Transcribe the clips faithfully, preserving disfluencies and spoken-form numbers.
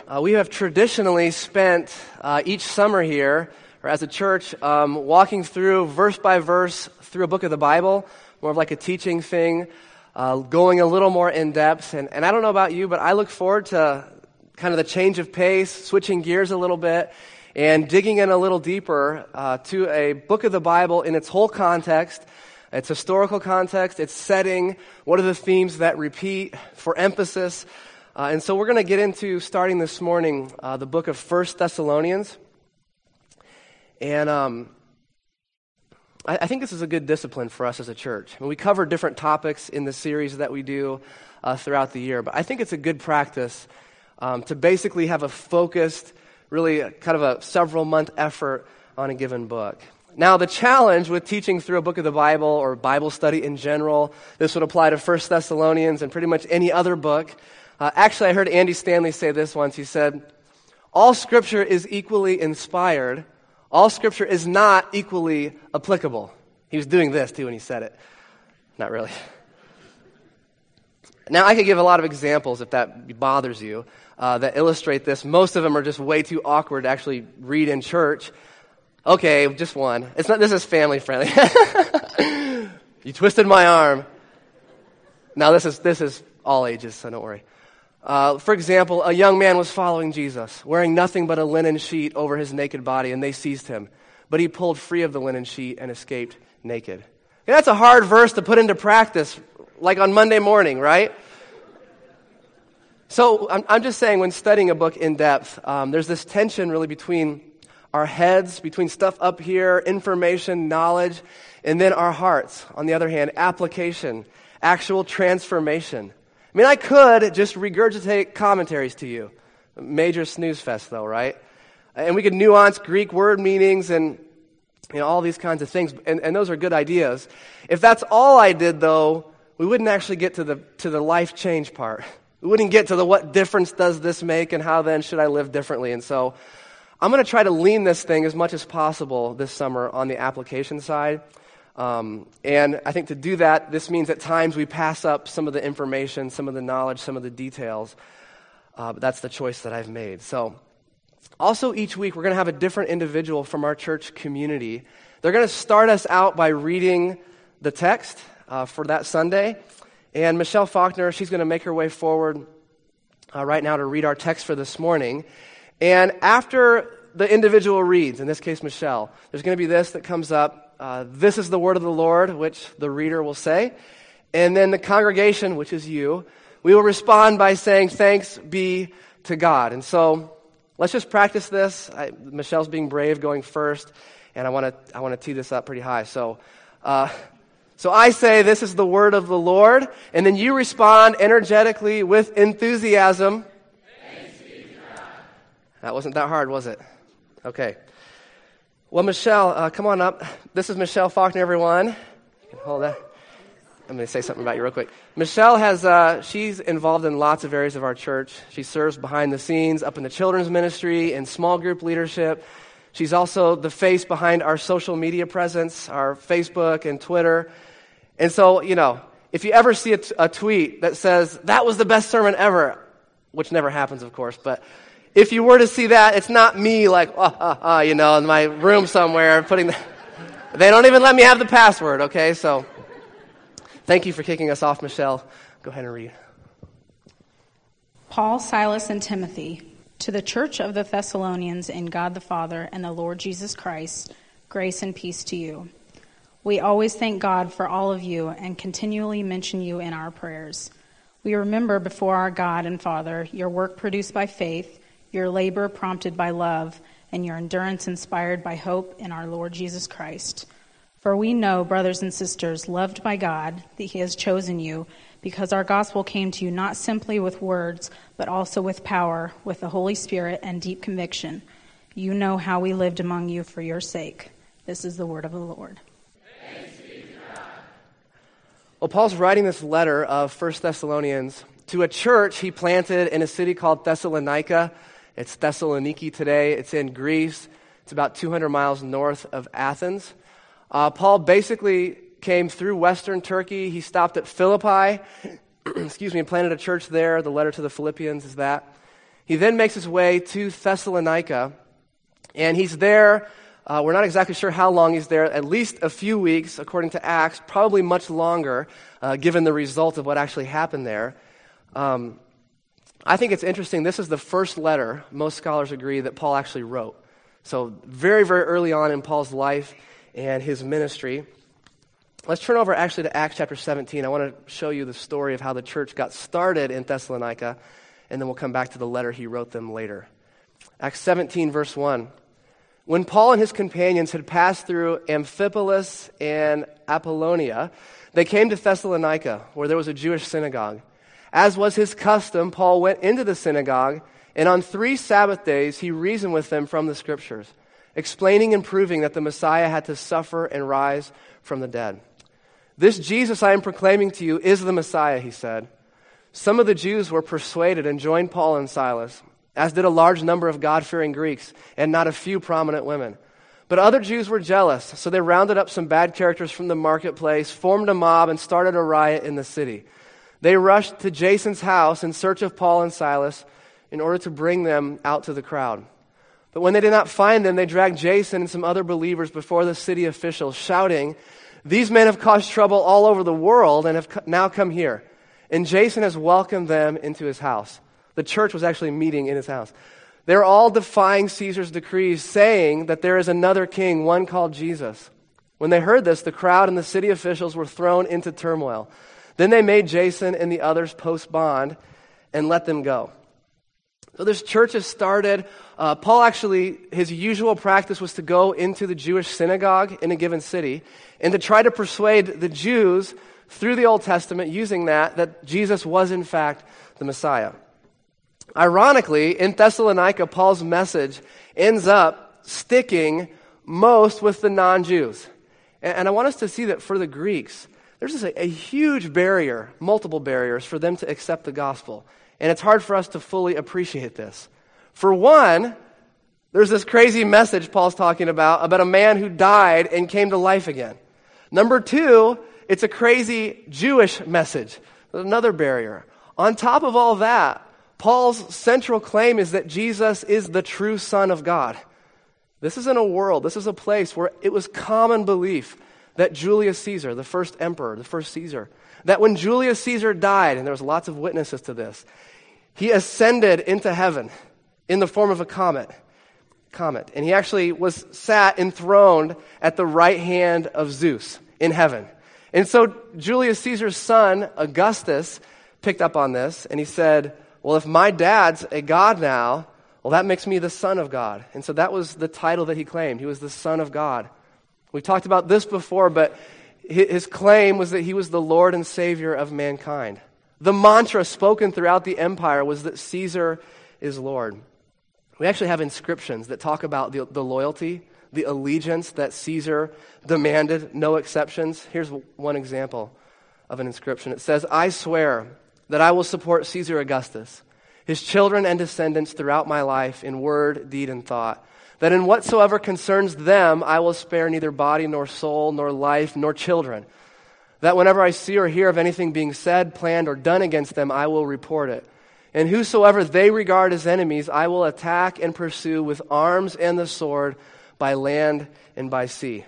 Uh, we have traditionally spent uh, each summer here, or as a church, um, walking through verse by verse through a book of the Bible, more of like a teaching thing, uh, going a little more in depth. And, and I don't know about you, but I look forward to kind of the change of pace, switching gears a little bit, and digging in a little deeper uh, to a book of the Bible in its whole context, its historical context, its setting, what are the themes that repeat for emphasis. Uh, and so we're going to get into, starting this morning, uh, the book of First Thessalonians. And um, I, I think this is a good discipline for us as a church. I mean, we cover different topics in the series that we do uh, throughout the year, but I think it's a good practice um, to basically have a focused, really kind of a several-month effort on a given book. Now, the challenge with teaching through a book of the Bible or Bible study in general, this would apply to First Thessalonians and pretty much any other book. Uh, actually, I heard Andy Stanley say this once. He said, all Scripture is equally inspired. All Scripture is not equally applicable. He was doing this, too, when he said it. Not really. Now, I could give a lot of examples, if that bothers you, uh, that illustrate this. Most of them are just way too awkward to actually read in church. Okay, just one. It's not. This is family friendly. You twisted my arm. Now, this is this is all ages, so don't worry. Uh, for example, a young man was following Jesus, wearing nothing but a linen sheet over his naked body, and they seized him. But he pulled free of the linen sheet and escaped naked. And that's a hard verse to put into practice, like on Monday morning, right? So I'm, I'm just saying, when studying a book in depth, um, there's this tension really between our heads, between stuff up here, information, knowledge, and then our hearts. On the other hand, application, actual transformation. I mean, I could just regurgitate commentaries to you. Major snooze fest, though, right? And we could nuance Greek word meanings and, you know, all these kinds of things, and, and those are good ideas. If that's all I did, though, we wouldn't actually get to the to the life change part. We wouldn't get to the what difference does this make and how then should I live differently. And so I'm going to try to lean this thing as much as possible this summer on the application side. Um, and I think to do that, this means at times we pass up some of the information, some of the knowledge, some of the details. Uh, but that's the choice that I've made. So also each week we're going to have a different individual from our church community. They're going to start us out by reading the text uh, for that Sunday. And Michelle Faulkner, she's going to make her way forward uh, right now to read our text for this morning. And after the individual reads, in this case Michelle, there's going to be this that comes up. Uh, this is the word of the Lord, which the reader will say. And then the congregation, which is you, we will respond by saying, thanks be to God. And so let's just practice this. I, Michelle's being brave going first, and I want to I want to tee this up pretty high. So, uh, so I say, this is the word of the Lord, and then you respond energetically with enthusiasm. Thanks be to God. That wasn't that hard, was it? Okay. Well, Michelle, uh, come on up. This is Michelle Faulkner, everyone. Hold that. I'm going to say something about you real quick. Michelle has, uh, she's involved in lots of areas of our church. She serves behind the scenes, up in the children's ministry, in small group leadership. She's also the face behind our social media presence, our Facebook and Twitter. And so, you know, if you ever see a, t- a tweet that says, that was the best sermon ever, which never happens, of course, but if you were to see that, it's not me like, oh, oh, oh, you know, in my room somewhere putting the... They don't even let me have the password, okay? So thank you for kicking us off, Michelle. Go ahead and read. Paul, Silas, and Timothy, to the church of the Thessalonians in God the Father and the Lord Jesus Christ, grace and peace to you. We always thank God for all of you and continually mention you in our prayers. We remember before our God and Father your work produced by faith, your labor prompted by love, and your endurance inspired by hope in our Lord Jesus Christ. For we know, brothers and sisters, loved by God, that he has chosen you, because our gospel came to you not simply with words, but also with power, with the Holy Spirit and deep conviction. You know how we lived among you for your sake. This is the word of the Lord. Thanks be to God. Well, Paul's writing this letter of First Thessalonians to a church he planted in a city called Thessalonica. It's Thessaloniki today. It's in Greece. It's about two hundred miles north of Athens. Uh, Paul basically came through western Turkey. He stopped at Philippi, excuse me, and planted a church there. The letter to the Philippians is that. He then makes his way to Thessalonica, and he's there. Uh, we're not exactly sure how long he's there, at least a few weeks, according to Acts, probably much longer, uh, given the result of what actually happened there. Um, I think it's interesting. This is the first letter, most scholars agree, that Paul actually wrote. So very, very early on in Paul's life and his ministry. Let's turn over actually to Acts chapter seventeen. I want to show you the story of how the church got started in Thessalonica, and then we'll come back to the letter he wrote them later. Acts seventeen, verse one. When Paul and his companions had passed through Amphipolis and Apollonia, they came to Thessalonica, where there was a Jewish synagogue. As was his custom, Paul went into the synagogue, and on three Sabbath days he reasoned with them from the Scriptures, explaining and proving that the Messiah had to suffer and rise from the dead. This Jesus I am proclaiming to you is the Messiah, he said. Some of the Jews were persuaded and joined Paul and Silas, as did a large number of God-fearing Greeks and not a few prominent women. But other Jews were jealous, so they rounded up some bad characters from the marketplace, formed a mob, and started a riot in the city. They rushed to Jason's house in search of Paul and Silas in order to bring them out to the crowd. But when they did not find them, they dragged Jason and some other believers before the city officials, shouting, "These men have caused trouble all over the world and have now come here." And Jason has welcomed them into his house. The church was actually meeting in his house. They're all defying Caesar's decrees, saying that there is another king, one called Jesus. When they heard this, the crowd and the city officials were thrown into turmoil. Then they made Jason and the others post bond and let them go. So this church has started. Uh, Paul actually, his usual practice was to go into the Jewish synagogue in a given city and to try to persuade the Jews through the Old Testament, using that, that Jesus was in fact the Messiah. Ironically, in Thessalonica, Paul's message ends up sticking most with the non-Jews. And, and I want us to see that for the Greeks, there's just a, a huge barrier, multiple barriers, for them to accept the gospel. And it's hard for us to fully appreciate this. For one, there's this crazy message Paul's talking about, about a man who died and came to life again. Number two, it's a crazy Jewish message. Another barrier. On top of all that, Paul's central claim is that Jesus is the true Son of God. This isn't a world, this is a place where it was common belief that Julius Caesar, the first emperor, the first Caesar, that when Julius Caesar died, and there was lots of witnesses to this, he ascended into heaven in the form of a comet. Comet. And he actually was sat enthroned at the right hand of Zeus in heaven. And so Julius Caesar's son, Augustus, picked up on this, and he said, well, if my dad's a god now, well, that makes me the son of God. And so that was the title that he claimed. He was the Son of God. We've talked about this before, but his claim was that he was the Lord and Savior of mankind. The mantra spoken throughout the empire was that Caesar is Lord. We actually have inscriptions that talk about the, the loyalty, the allegiance that Caesar demanded, no exceptions. Here's one example of an inscription. It says, "I swear that I will support Caesar Augustus, his children and descendants throughout my life in word, deed, and thought, that in whatsoever concerns them I will spare neither body nor soul nor life nor children, that whenever I see or hear of anything being said, planned, or done against them, I will report it. And whosoever they regard as enemies, I will attack and pursue with arms and the sword by land and by sea."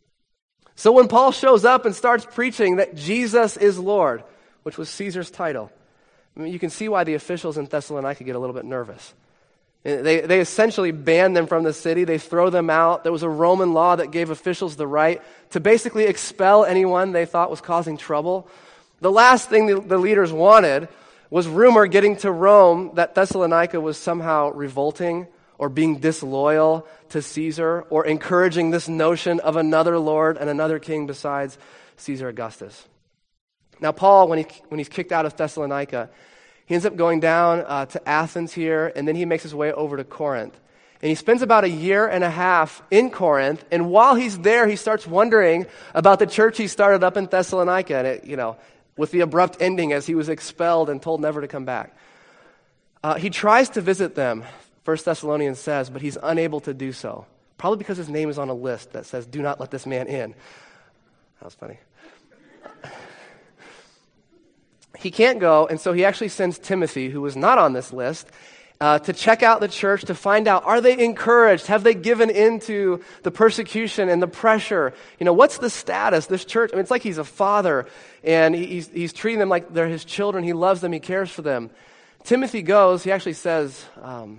So when Paul shows up and starts preaching that Jesus is Lord, which was Caesar's title, I mean, you can see why the officials in Thessalonica get a little bit nervous. They, they essentially ban them from the city. They throw them out. There was a Roman law that gave officials the right to basically expel anyone they thought was causing trouble. The last thing the, the leaders wanted was rumor getting to Rome that Thessalonica was somehow revolting or being disloyal to Caesar or encouraging this notion of another Lord and another king besides Caesar Augustus. Now, Paul, when, he, when he's kicked out of Thessalonica, he ends up going down uh, to Athens here, and then he makes his way over to Corinth. And he spends about a year and a half in Corinth, and while he's there, he starts wondering about the church he started up in Thessalonica, and it, you know, with the abrupt ending as he was expelled and told never to come back. Uh, he tries to visit them, First Thessalonians says, but he's unable to do so, probably because his name is on a list that says, "Do not let this man in." That was funny. He can't go, and so he actually sends Timothy, who was not on this list, uh, to check out the church, to find out, are they encouraged? Have they given into the persecution and the pressure? You know, what's the status? This church, I mean, it's like he's a father, and he's, he's treating them like they're his children. He loves them. He cares for them. Timothy goes, he actually says, um,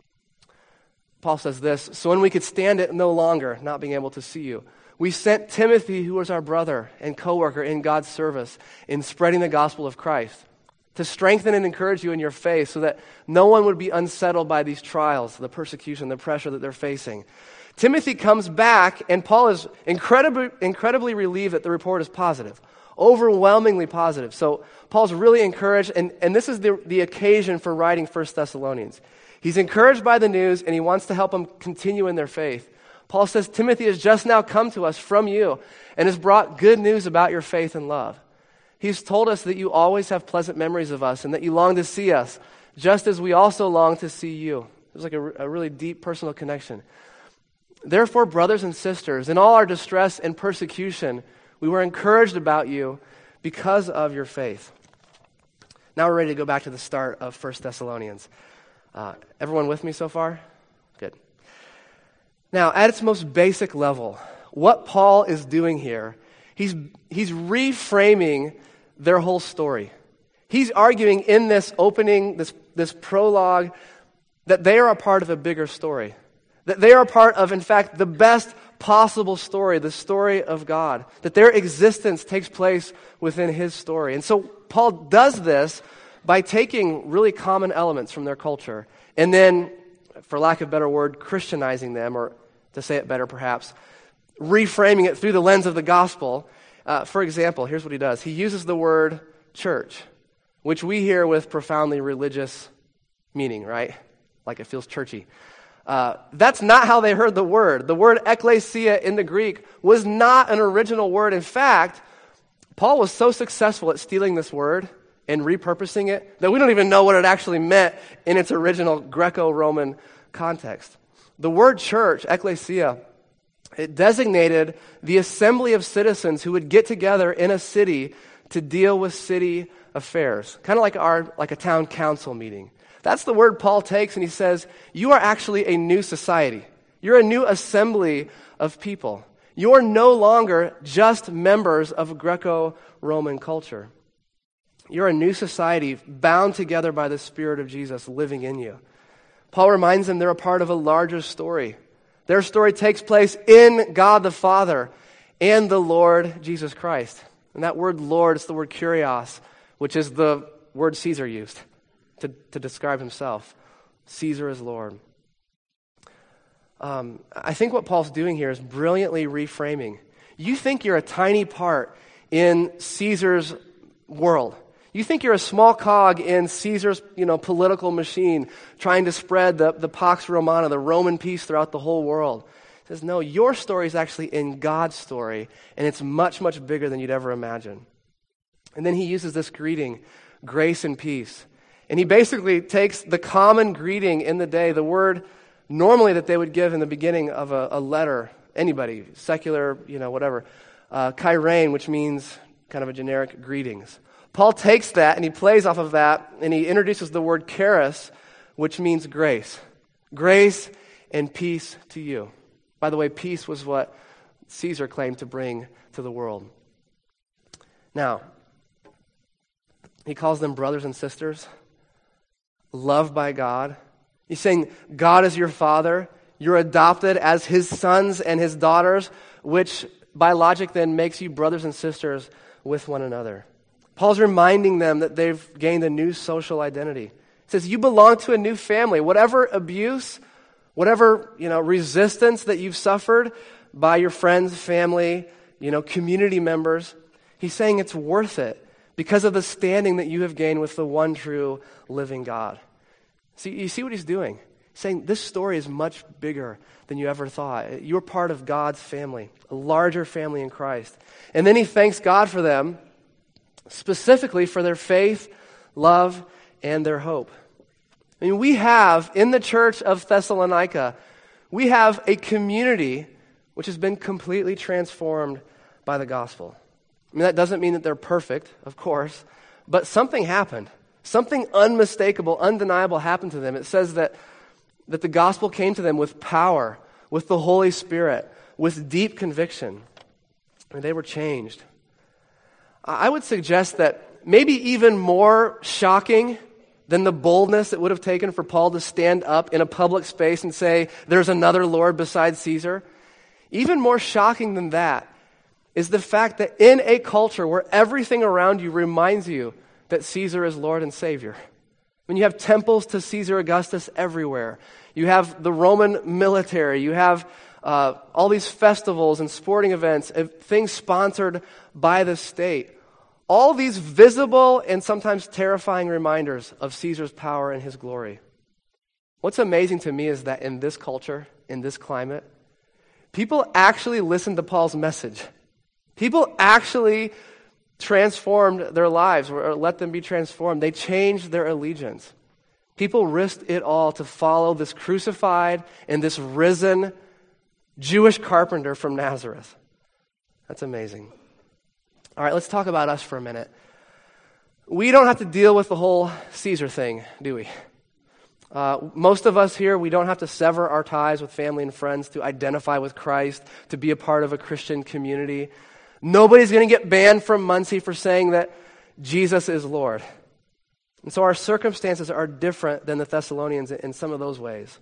Paul says this, so when we could stand it no longer, not being able to see you, we sent Timothy, who was our brother and co-worker in God's service in spreading the gospel of Christ, to strengthen and encourage you in your faith so that no one would be unsettled by these trials, the persecution, the pressure that they're facing. Timothy comes back, and Paul is incredibly, incredibly relieved that the report is positive, overwhelmingly positive. So Paul's really encouraged, and, and this is the, the occasion for writing First Thessalonians. He's encouraged by the news, and he wants to help them continue in their faith. Paul says, Timothy has just now come to us from you and has brought good news about your faith and love. He's told us that you always have pleasant memories of us and that you long to see us, just as we also long to see you. There's like a, a really deep personal connection. Therefore, brothers and sisters, in all our distress and persecution, we were encouraged about you because of your faith. Now we're ready to go back to the start of First Thessalonians. Uh, everyone with me so far? Good. Now, at its most basic level, what Paul is doing here, he's he's reframing their whole story. He's arguing in this opening, this, this prologue, that they are a part of a bigger story. That they are a part of, in fact, the best possible story, the story of God. That their existence takes place within his story. And so Paul does this by taking really common elements from their culture and then, for lack of a better word, Christianizing them, or to say it better perhaps, reframing it through the lens of the gospel. Uh, for example, here's what he does. He uses the word church, which we hear with profoundly religious meaning, right? Like it feels churchy. Uh, that's not how they heard the word. The word ekklesia in the Greek was not an original word. In fact, Paul was so successful at stealing this word and repurposing it that we don't even know what it actually meant in its original Greco-Roman context. The word church, ekklesia, it designated the assembly of citizens who would get together in a city to deal with city affairs, kind of like our like a town council meeting. That's the word Paul takes, and he says, you are actually a new society. You're a new assembly of people. You're no longer just members of Greco-Roman culture. You're a new society bound together by the Spirit of Jesus living in you. Paul reminds them they're a part of a larger story. Their story takes place in God the Father and the Lord Jesus Christ. And that word Lord is the word kurios, which is the word Caesar used to, to describe himself. Caesar is Lord. Um, I think what Paul's doing here is brilliantly reframing. You think you're a tiny part in Caesar's world. You think you're a small cog in Caesar's, you know, political machine trying to spread the, the Pax Romana, the Roman peace throughout the whole world. He says, no, your story is actually in God's story, and it's much, much bigger than you'd ever imagine. And then he uses this greeting, grace and peace. And he basically takes the common greeting in the day, the word normally that they would give in the beginning of a, a letter, anybody, secular, you know, whatever, uh, kairein, which means kind of a generic greetings. Paul takes that and he plays off of that and he introduces the word charis, which means grace. Grace and peace to you. By the way, peace was what Caesar claimed to bring to the world. Now, he calls them brothers and sisters, loved by God. He's saying God is your father. You're adopted as his sons and his daughters, which by logic then makes you brothers and sisters with one another. Paul's reminding them that they've gained a new social identity. He says, you belong to a new family. Whatever abuse, whatever, you know, resistance that you've suffered by your friends, family, you know, community members, he's saying it's worth it because of the standing that you have gained with the one true living God. See, you see what he's doing? He's saying this story is much bigger than you ever thought. You're part of God's family, a larger family in Christ. And then he thanks God for them, specifically for their faith, love, and their hope. I mean, we have, in the church of Thessalonica, we have a community which has been completely transformed by the gospel. I mean, that doesn't mean that they're perfect, of course, but something happened. Something unmistakable, undeniable happened to them. It says that, that the gospel came to them with power, with the Holy Spirit, with deep conviction. And they were changed. I would suggest that maybe even more shocking than the boldness it would have taken for Paul to stand up in a public space and say, there's another Lord besides Caesar. Even more shocking than that is the fact that in a culture where everything around you reminds you that Caesar is Lord and Savior, when you have temples to Caesar Augustus everywhere, you have the Roman military, you have uh, all these festivals and sporting events, uh, things sponsored by the state, all these visible and sometimes terrifying reminders of Caesar's power and his glory. What's amazing to me is that in this culture, in this climate, people actually listened to Paul's message. People actually transformed their lives, or let them be transformed. They changed their allegiance. People risked it all to follow this crucified and this risen Jewish carpenter from Nazareth. That's amazing. All right, let's talk about us for a minute. We don't have to deal with the whole Caesar thing, do we? Uh, most of us here, we don't have to sever our ties with family and friends to identify with Christ, to be a part of a Christian community. Nobody's going to get banned from Muncie for saying that Jesus is Lord. And so our circumstances are different than the Thessalonians in some of those ways.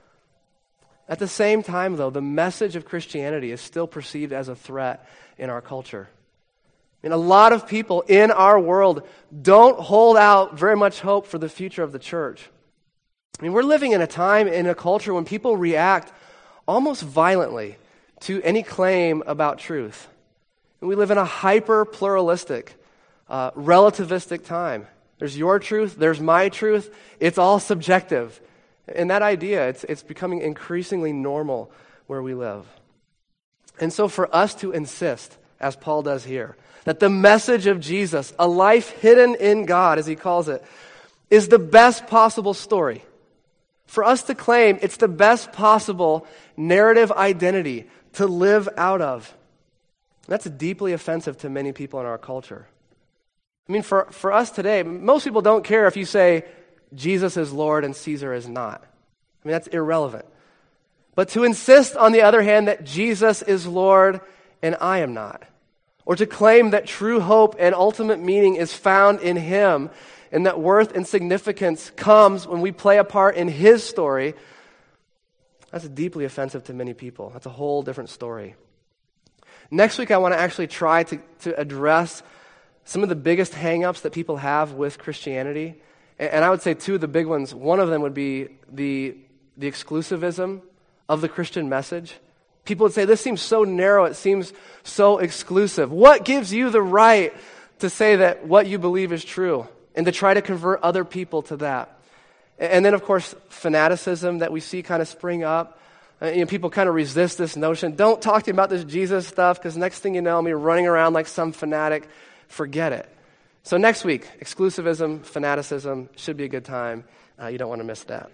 At the same time, though, the message of Christianity is still perceived as a threat in our culture. And a lot of people in our world don't hold out very much hope for the future of the church. I mean, we're living in a time, in a culture when people react almost violently to any claim about truth. And we live in a hyper-pluralistic, uh, relativistic time. There's your truth, there's my truth, it's all subjective. And that idea, it's, it's becoming increasingly normal where we live. And so for us to insist, as Paul does here, that the message of Jesus, a life hidden in God, as he calls it, is the best possible story. For us to claim it's the best possible narrative identity to live out of. That's deeply offensive to many people in our culture. I mean, for, for us today, most people don't care if you say Jesus is Lord and Caesar is not. I mean, that's irrelevant. But to insist, on the other hand, that Jesus is Lord and I am not, or to claim that true hope and ultimate meaning is found in Him, and that worth and significance comes when we play a part in His story, that's deeply offensive to many people. That's a whole different story. Next week, I want to actually try to, to address some of the biggest hang-ups that people have with Christianity. And, and I would say two of the big ones. One of them would be the, the exclusivism of the Christian message. People would say, this seems so narrow, it seems so exclusive. What gives you the right to say that what you believe is true and to try to convert other people to that? And then, of course, fanaticism that we see kind of spring up. Uh, you know, people kind of resist this notion. Don't talk to me about this Jesus stuff, because next thing you know, I'm running around like some fanatic. Forget it. So next week, exclusivism, fanaticism, should be a good time. Uh, you don't want to miss that.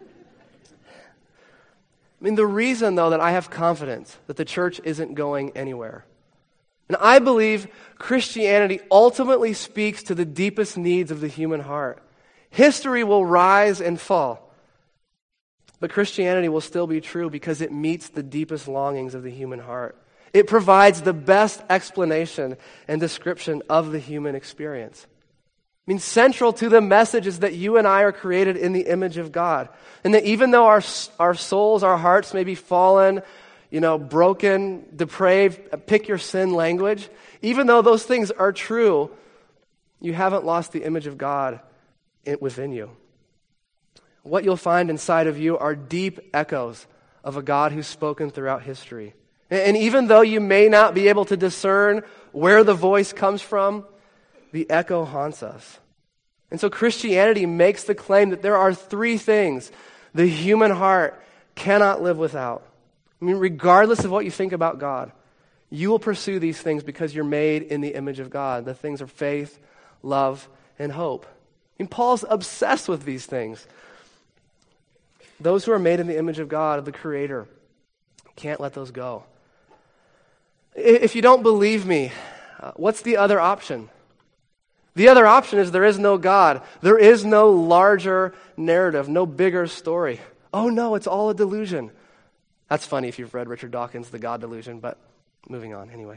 I mean, the reason, though, that I have confidence that the church isn't going anywhere, and I believe Christianity ultimately speaks to the deepest needs of the human heart. History will rise and fall, but Christianity will still be true because it meets the deepest longings of the human heart. It provides the best explanation and description of the human experience. I mean, central to the message is that you and I are created in the image of God. And that even though our, our souls, our hearts may be fallen, you know, broken, depraved, pick your sin language, even though those things are true, you haven't lost the image of God within you. What you'll find inside of you are deep echoes of a God who's spoken throughout history. And even though you may not be able to discern where the voice comes from, the echo haunts us. And so Christianity makes the claim that there are three things the human heart cannot live without. I mean, regardless of what you think about God, you will pursue these things because you're made in the image of God. The things are faith, love, and hope. I mean, Paul's obsessed with these things. Those who are made in the image of God, of the Creator, can't let those go. If you don't believe me, uh, what's the other option? The other option is there is no God. There is no larger narrative, no bigger story. Oh no, it's all a delusion. That's funny if you've read Richard Dawkins' The God Delusion, but moving on anyway.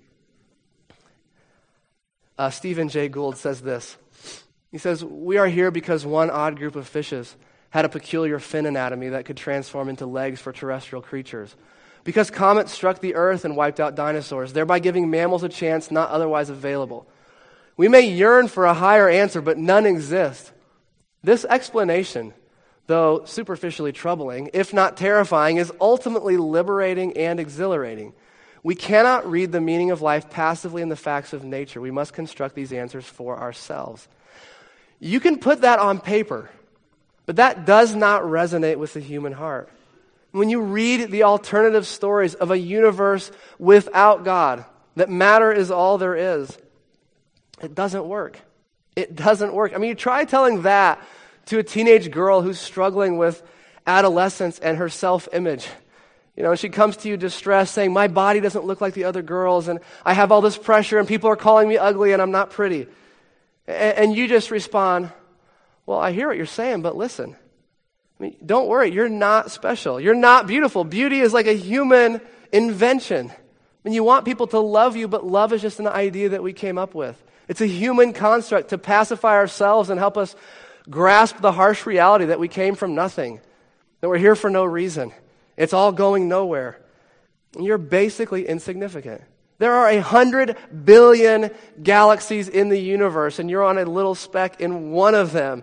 Uh, Stephen Jay Gould says this. He says, "We are here because one odd group of fishes had a peculiar fin anatomy that could transform into legs for terrestrial creatures. Because comets struck the earth and wiped out dinosaurs, thereby giving mammals a chance not otherwise available. We may yearn for a higher answer, but none exist. This explanation, though superficially troubling, if not terrifying, is ultimately liberating and exhilarating. We cannot read the meaning of life passively in the facts of nature. We must construct these answers for ourselves." You can put that on paper, but that does not resonate with the human heart. When you read the alternative stories of a universe without God, that matter is all there is, it doesn't work. It doesn't work. I mean, you try telling that to a teenage girl who's struggling with adolescence and her self-image. You know, and she comes to you distressed saying, "My body doesn't look like the other girls, and I have all this pressure, and people are calling me ugly, and I'm not pretty." And, and you just respond, "Well, I hear what you're saying, but listen. I mean, don't worry, you're not special. You're not beautiful. Beauty is like a human invention. And you want people to love you, but love is just an idea that we came up with. It's a human construct to pacify ourselves and help us grasp the harsh reality that we came from nothing, that we're here for no reason. It's all going nowhere. And you're basically insignificant. There are a hundred billion galaxies in the universe, and you're on a little speck in one of them.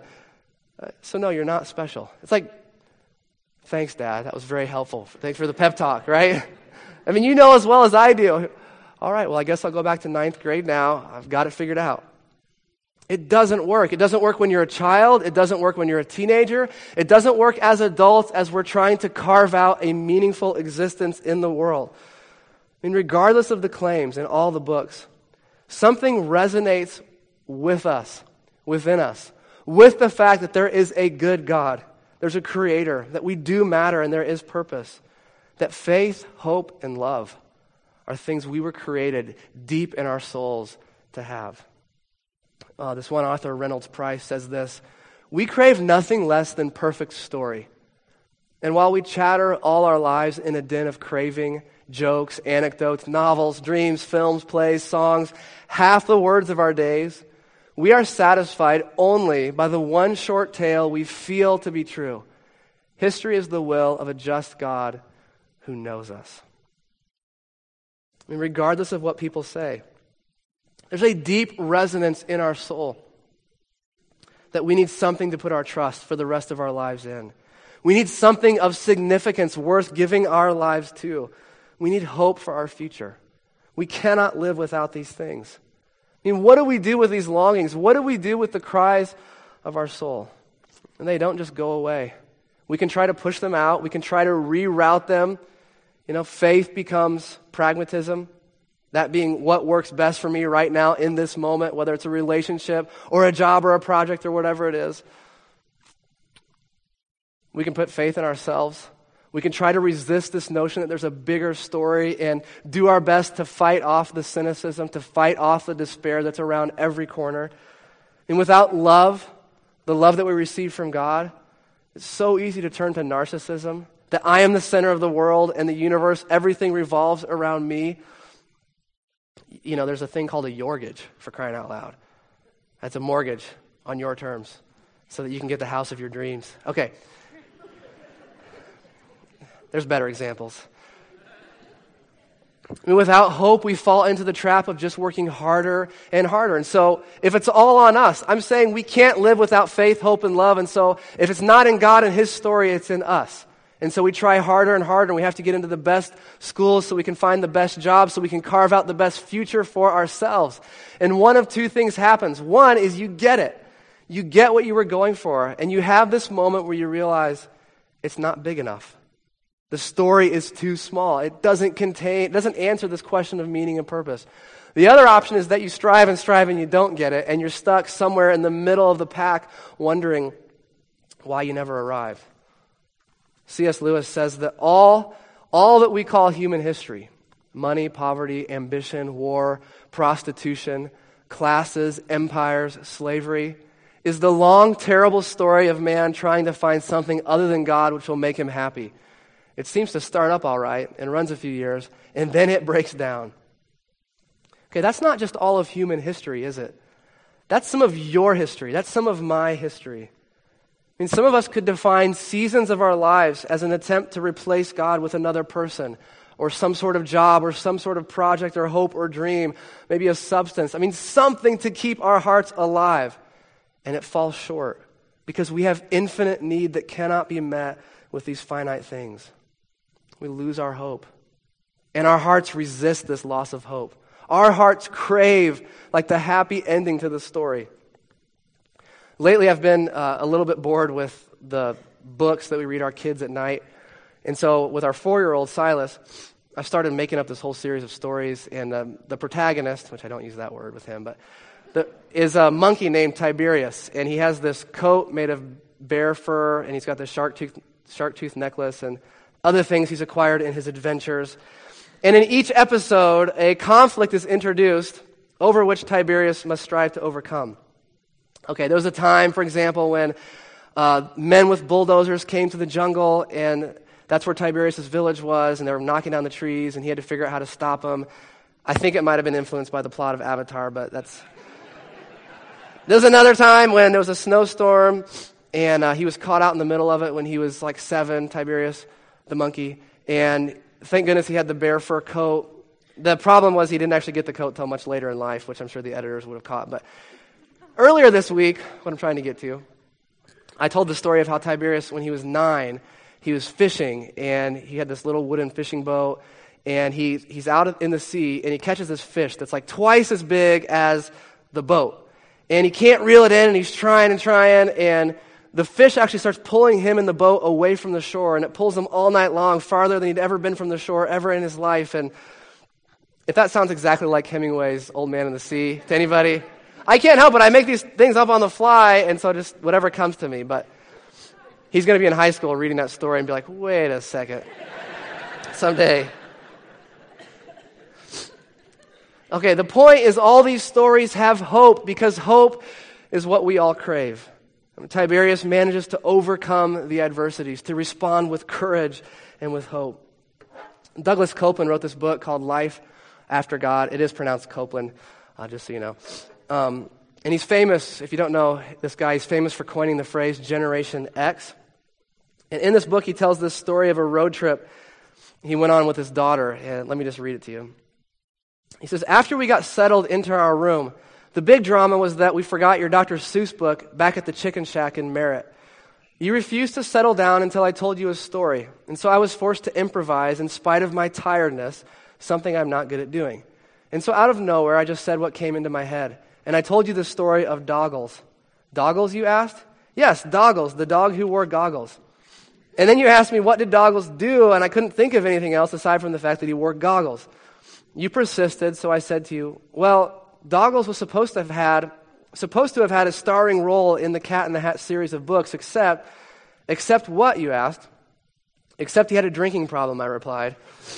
So no, you're not special." It's like, "Thanks, Dad. That was very helpful. Thanks for the pep talk," right? I mean, you know as well as I do. All right, well, I guess I'll go back to ninth grade now. I've got it figured out. It doesn't work. It doesn't work when you're a child. It doesn't work when you're a teenager. It doesn't work as adults as we're trying to carve out a meaningful existence in the world. I mean, regardless of the claims in all the books, something resonates with us, within us, with the fact that there is a good God, there's a creator, that we do matter and there is purpose, that faith, hope, and love are things we were created deep in our souls to have. Uh, this one author, Reynolds Price, says this: "We crave nothing less than perfect story. And while we chatter all our lives in a din of craving, jokes, anecdotes, novels, dreams, films, plays, songs, half the words of our days, we are satisfied only by the one short tale we feel to be true. History is the will of a just God who knows us." I mean, regardless of what people say, there's a deep resonance in our soul that we need something to put our trust for the rest of our lives in. We need something of significance worth giving our lives to. We need hope for our future. We cannot live without these things. I mean, what do we do with these longings? What do we do with the cries of our soul? And they don't just go away. We can try to push them out. We can try to reroute them. You know, faith becomes pragmatism. That being what works best for me right now in this moment, whether it's a relationship or a job or a project or whatever it is. We can put faith in ourselves. We can try to resist this notion that there's a bigger story and do our best to fight off the cynicism, to fight off the despair that's around every corner. And without love, the love that we receive from God, it's so easy to turn to narcissism, that I am the center of the world and the universe, everything revolves around me. You know, there's a thing called a yorgage, for crying out loud. That's a mortgage on your terms so that you can get the house of your dreams. Okay. There's better examples. I mean, without hope, we fall into the trap of just working harder and harder. And so if it's all on us, I'm saying we can't live without faith, hope, and love. And so if it's not in God and His story, it's in us. And so we try harder and harder, and we have to get into the best schools so we can find the best jobs, so we can carve out the best future for ourselves. And one of two things happens. One is you get it. You get what you were going for, and you have this moment where you realize it's not big enough. The story is too small. It doesn't contain, it doesn't answer this question of meaning and purpose. The other option is that you strive and strive and you don't get it, and you're stuck somewhere in the middle of the pack wondering why you never arrive. C S Lewis says that all, all that we call human history, money, poverty, ambition, war, prostitution, classes, empires, slavery, is the long, terrible story of man trying to find something other than God which will make him happy. It seems to start up all right and runs a few years, and then it breaks down. Okay, that's not just all of human history, is it? That's some of your history. That's some of my history. I mean, some of us could define seasons of our lives as an attempt to replace God with another person, or some sort of job, or some sort of project, or hope, or dream, maybe a substance. I mean, something to keep our hearts alive. And it falls short because we have infinite need that cannot be met with these finite things. We lose our hope. And our hearts resist this loss of hope. Our hearts crave like the happy ending to the story. Lately, I've been uh, a little bit bored with the books that we read our kids at night. And so with our four-year-old, Silas, I started making up this whole series of stories. And um, the protagonist, which I don't use that word with him, but the, is a monkey named Tiberius. And he has this coat made of bear fur, and he's got this shark tooth, shark tooth necklace and other things he's acquired in his adventures. And in each episode, a conflict is introduced over which Tiberius must strive to overcome. Okay, there was a time, for example, when uh, men with bulldozers came to the jungle, and that's where Tiberius' village was, and they were knocking down the trees, and he had to figure out how to stop them. I think it might have been influenced by the plot of Avatar, but that's... There was another time when there was a snowstorm, and uh, he was caught out in the middle of it when he was like seven, Tiberius, the monkey, and thank goodness he had the bear fur coat. The problem was he didn't actually get the coat till much later in life, which I'm sure the editors would have caught. But earlier this week, what I'm trying to get to, I told the story of how Tiberius, when he was nine, he was fishing, and he had this little wooden fishing boat, and he he's out in the sea, and he catches this fish that's like twice as big as the boat. And he can't reel it in, and he's trying and trying, and the fish actually starts pulling him and the boat away from the shore, and it pulls him all night long, farther than he'd ever been from the shore ever in his life. And if that sounds exactly like Hemingway's Old Man in the Sea to anybody, I can't help it. I make these things up on the fly, and so just whatever comes to me. But he's going to be in high school reading that story and be like, wait a second, someday. Okay, the point is all these stories have hope because hope is what we all crave. Tiberius manages to overcome the adversities, to respond with courage and with hope. Douglas Copeland wrote this book called Life After God. It is pronounced Copeland, uh, just so you know. Um, and he's famous, if you don't know this guy, he's famous for coining the phrase Generation X. And in this book, he tells this story of a road trip he went on with his daughter. And let me just read it to you. He says, after we got settled into our room, the big drama was that we forgot your Doctor Seuss book back at the Chicken Shack in Merritt. You refused to settle down until I told you a story, and so I was forced to improvise in spite of my tiredness, something I'm not good at doing. And so out of nowhere, I just said what came into my head, and I told you the story of Doggles. Doggles, you asked? Yes, Doggles, the dog who wore goggles. And then you asked me, what did Doggles do? And I couldn't think of anything else aside from the fact that he wore goggles. You persisted, so I said to you, well, Doggles was supposed to have had supposed to have had a starring role in the Cat in the Hat series of books, except, except what, you asked? Except he had a drinking problem, I replied.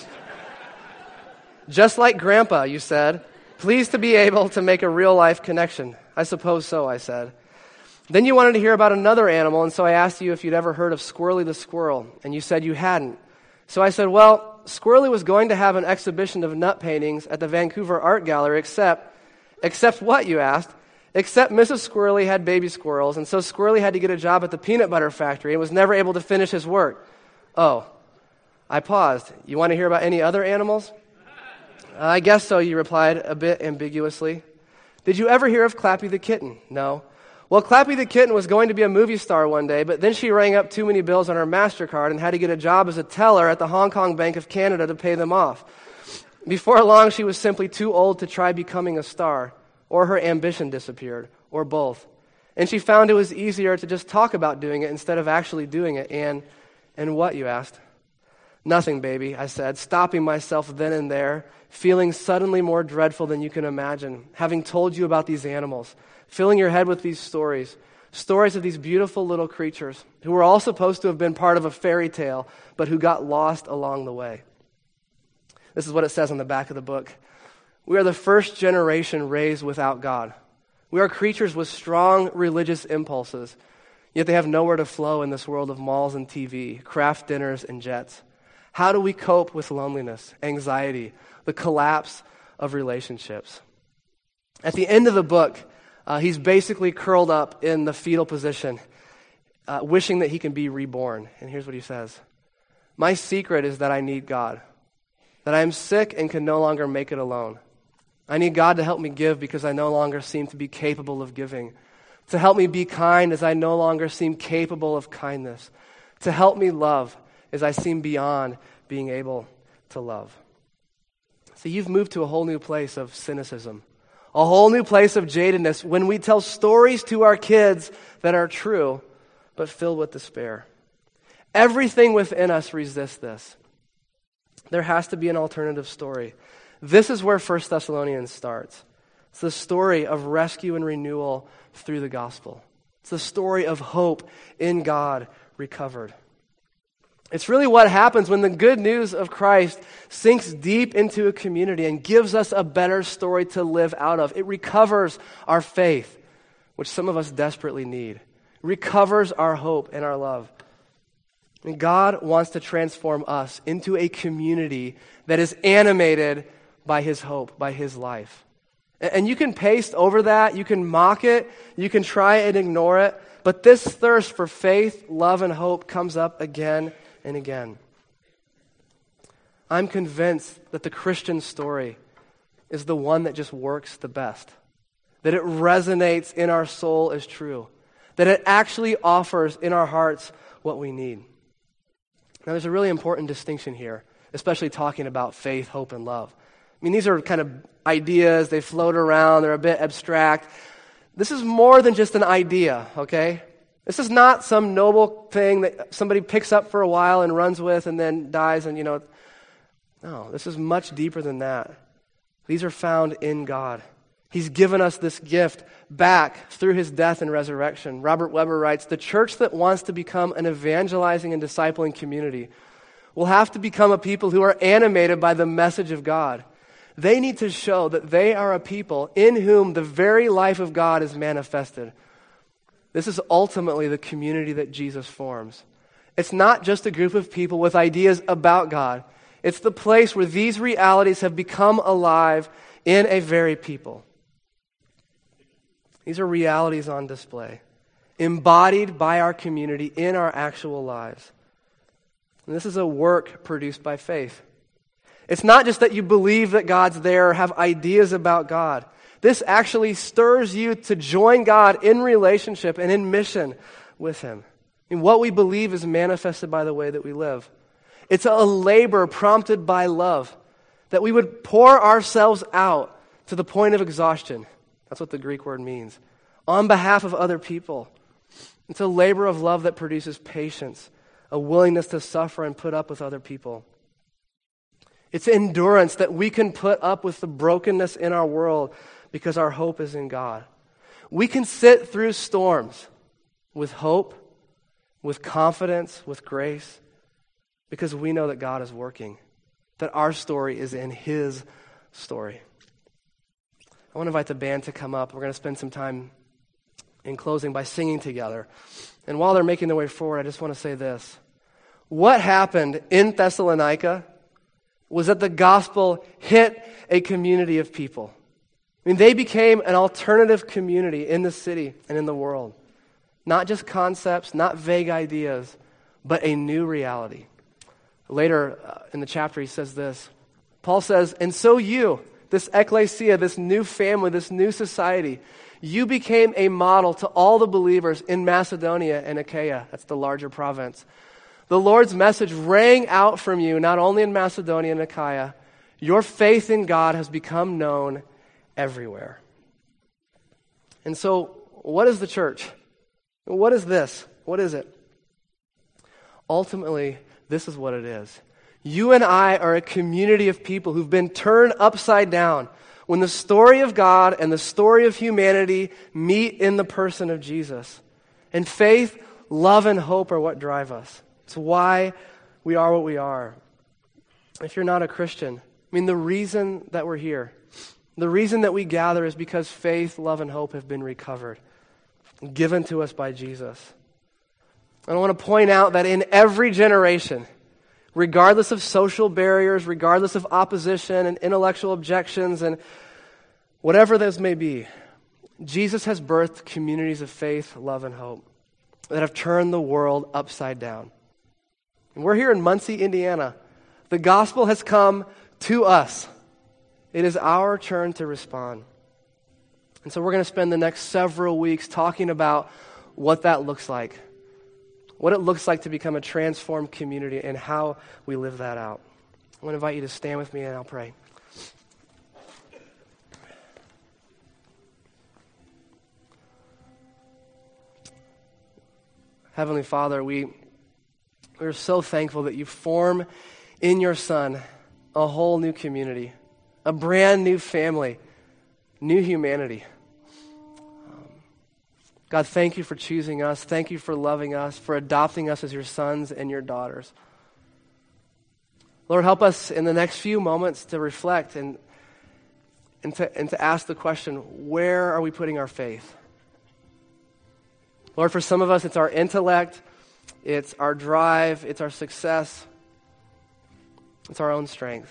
Just like Grandpa, you said, pleased to be able to make a real-life connection. I suppose so, I said. Then you wanted to hear about another animal, and so I asked you if you'd ever heard of Squirrely the squirrel, and you said you hadn't. So I said, well, Squirrely was going to have an exhibition of nut paintings at the Vancouver Art Gallery, except, except what, you asked? Except Missus Squirrely had baby squirrels, and so Squirrely had to get a job at the peanut butter factory and was never able to finish his work. Oh, I paused. You want to hear about any other animals? Uh, I guess so, you replied, a bit ambiguously. Did you ever hear of Clappy the kitten? No. Well, Clappy the kitten was going to be a movie star one day, but then she rang up too many bills on her MasterCard and had to get a job as a teller at the Hong Kong Bank of Canada to pay them off. Before long, she was simply too old to try becoming a star, or her ambition disappeared, or both. And she found it was easier to just talk about doing it instead of actually doing it. And, and what, you asked? Nothing, baby, I said, stopping myself then and there, feeling suddenly more dreadful than you can imagine, having told you about these animals, filling your head with these stories, stories of these beautiful little creatures who were all supposed to have been part of a fairy tale, but who got lost along the way. This is what it says on the back of the book. We are the first generation raised without God. We are creatures with strong religious impulses, yet they have nowhere to flow in this world of malls and T V, craft dinners and jets. How do we cope with loneliness, anxiety, the collapse of relationships? At the end of the book, uh, he's basically curled up in the fetal position, uh, wishing that he can be reborn. And here's what he says. My secret is that I need God, that I am sick and can no longer make it alone. I need God to help me give because I no longer seem to be capable of giving, to help me be kind as I no longer seem capable of kindness, to help me love as I seem beyond being able to love. So you've moved to a whole new place of cynicism, a whole new place of jadedness when we tell stories to our kids that are true but filled with despair. Everything within us resists this. There has to be an alternative story. This is where First Thessalonians starts. It's the story of rescue and renewal through the gospel. It's the story of hope in God recovered. It's really what happens when the good news of Christ sinks deep into a community and gives us a better story to live out of. It recovers our faith, which some of us desperately need. It recovers our hope and our love. And God wants to transform us into a community that is animated by His hope, by His life. And you can paste over that, you can mock it, you can try and ignore it, but this thirst for faith, love, and hope comes up again and again. I'm convinced that the Christian story is the one that just works the best, that it resonates in our soul as true, that it actually offers in our hearts what we need. Now, there's a really important distinction here, especially talking about faith, hope, and love. I mean, these are kind of ideas, they float around, they're a bit abstract. This is more than just an idea, okay? This is not some noble thing that somebody picks up for a while and runs with and then dies and, you know. No, this is much deeper than that. These are found in God. He's given us this gift back through His death and resurrection. Robert Weber writes, the church that wants to become an evangelizing and discipling community will have to become a people who are animated by the message of God. They need to show that they are a people in whom the very life of God is manifested. This is ultimately the community that Jesus forms. It's not just a group of people with ideas about God. It's the place where these realities have become alive in a very people. These are realities on display, embodied by our community in our actual lives. And this is a work produced by faith. It's not just that you believe that God's there or have ideas about God. This actually stirs you to join God in relationship and in mission with Him. And what we believe is manifested by the way that we live. It's a labor prompted by love, that we would pour ourselves out to the point of exhaustion. That's what the Greek word means. On behalf of other people. It's a labor of love that produces patience, a willingness to suffer and put up with other people. It's endurance that we can put up with the brokenness in our world because our hope is in God. We can sit through storms with hope, with confidence, with grace, because we know that God is working, that our story is in His story. I want to invite the band to come up. We're going to spend some time in closing by singing together. And while they're making their way forward, I just want to say this. What happened in Thessalonica was that the gospel hit a community of people. I mean, they became an alternative community in the city and in the world. Not just concepts, not vague ideas, but a new reality. Later uh, in the chapter, he says this. Paul says, and so you, this ecclesia, this new family, this new society, you became a model to all the believers in Macedonia and Achaia. That's the larger province. The Lord's message rang out from you, not only in Macedonia and Achaia. Your faith in God has become known everywhere. And so, what is the church? What is this? What is it? Ultimately, this is what it is. You and I are a community of people who've been turned upside down when the story of God and the story of humanity meet in the person of Jesus. And faith, love, and hope are what drive us. It's why we are what we are. If you're not a Christian, I mean, the reason that we're here The reason that we gather is because faith, love, and hope have been recovered, given to us by Jesus. And I want to point out that in every generation, regardless of social barriers, regardless of opposition and intellectual objections and whatever those may be, Jesus has birthed communities of faith, love, and hope that have turned the world upside down. And we're here in Muncie, Indiana. The gospel has come to us. It is our turn to respond. And so we're going to spend the next several weeks talking about what that looks like, what it looks like to become a transformed community and how we live that out. I want to invite you to stand with me and I'll pray. Heavenly Father, we, we're so thankful that you form in your Son a whole new community, a brand new family, new humanity. Um, God, thank you for choosing us. Thank you for loving us, for adopting us as your sons and your daughters. Lord, help us in the next few moments to reflect and, and, to, and to ask the question, where are we putting our faith? Lord, for some of us, it's our intellect, it's our drive, it's our success, it's our own strength.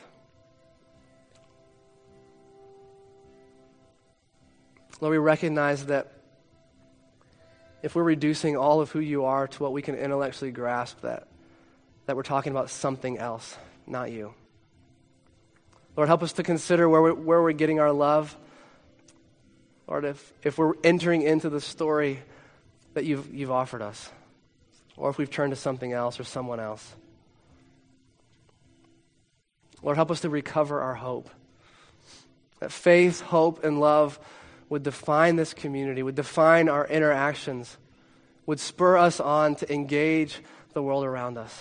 Lord, we recognize that if we're reducing all of who you are to what we can intellectually grasp, that, that we're talking about something else, not you. Lord, help us to consider where we're, where we're getting our love. Lord, if, if we're entering into the story that you've, you've offered us, or if we've turned to something else or someone else. Lord, help us to recover our hope. That faith, hope, and love would define this community, would define our interactions, would spur us on to engage the world around us.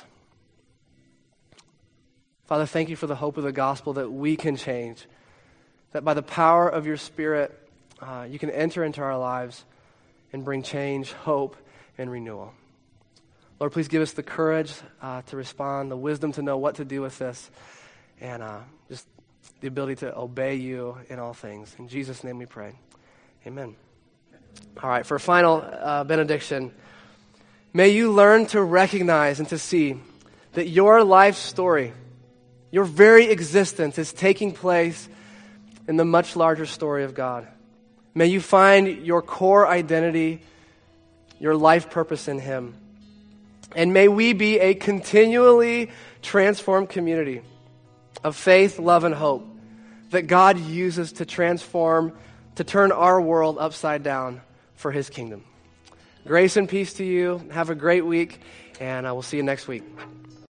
Father, thank you for the hope of the gospel that we can change, that by the power of your Spirit, uh, you can enter into our lives and bring change, hope, and renewal. Lord, please give us the courage uh, to respond, the wisdom to know what to do with this, and uh, just the ability to obey you in all things. In Jesus' name we pray. Amen. All right, for a final uh, benediction, may you learn to recognize and to see that your life story, your very existence is taking place in the much larger story of God. May you find your core identity, your life purpose in Him. And may we be a continually transformed community of faith, love, and hope that God uses to transform, to turn our world upside down for His kingdom. Grace and peace to you. Have a great week, and I will see you next week.